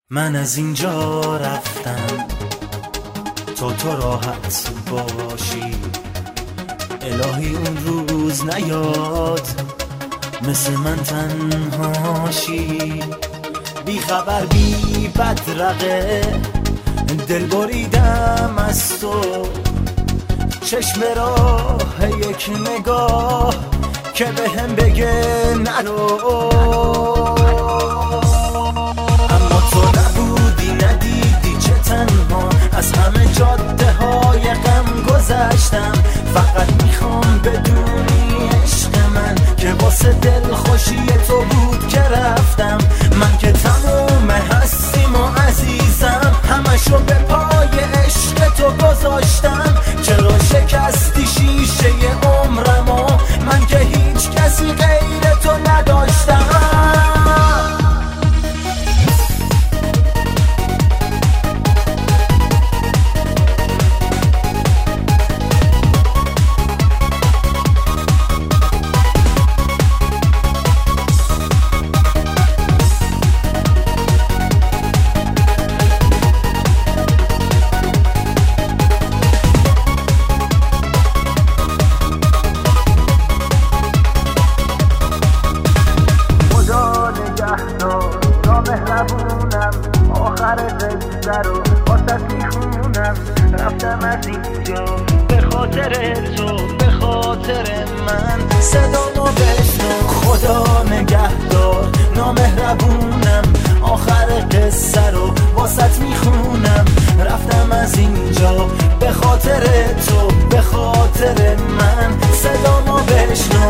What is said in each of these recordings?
من از اینجا رفتم تو راحت باشی، الهی اون روز نیاد مثل من تنهاشی. بی خبر بی بدرقه دل بریدم از تو، چشم راه یک نگاه که به هم بگه نرو. اما تو نبودی، ندیدی چه تنها از همه جاده های غم گذشتم. فقط میخوام بدونی عشق من که واسه دل خوشی تو بود که رفتم. من که تموم هستیم و عزیزم، همشو به پای عشق تو گذاشتم. چرا شکستی شیشه عمرمو، من که هیچ کسی غیر تو نداشتم. مهربونم، آخر قصه رو واسه میخونم. رفتم از اینجا به خاطر تو، به خاطر من. صدامو بشنو، خدا نگهدار. نامهربونم، آخر قصه رو واسه میخونم. رفتم از اینجا به خاطر تو، به خاطر من. صدامو بشنو.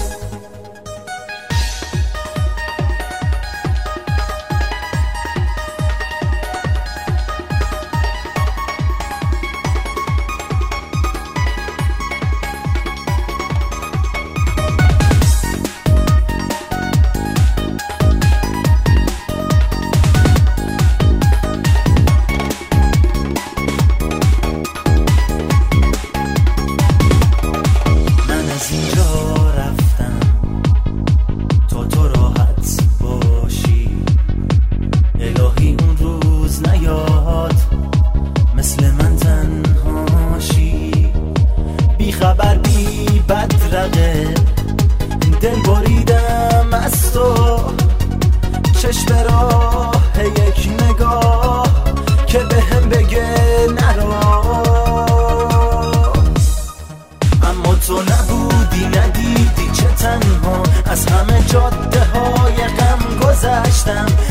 خبر بی بدرقه دل بریدم از تو، چشم راه یک نگاه که به هم بگه نرو. اما تو نبودی، ندیدی چه تنها از همه جاده های غم گذشتم.